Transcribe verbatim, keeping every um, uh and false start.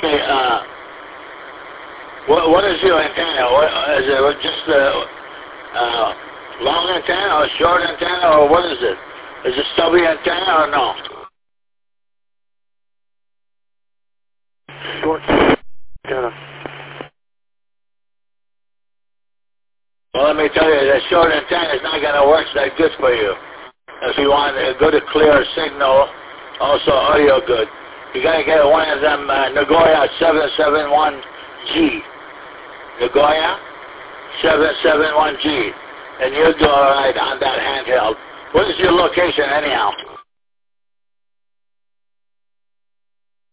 Okay, uh, what, what is your antenna? What, is it just a uh, long antenna or short antenna, or what is it? Is it stubby antenna or no? Short antenna. Well, let me tell you, that short antenna is not going to work that good for you. If you want a good, clear signal, also audio good, you got to get one of them uh, Nagoya seven seven one G. Nagoya seven seven one G. And you'll do all right on that handheld. What is your location anyhow?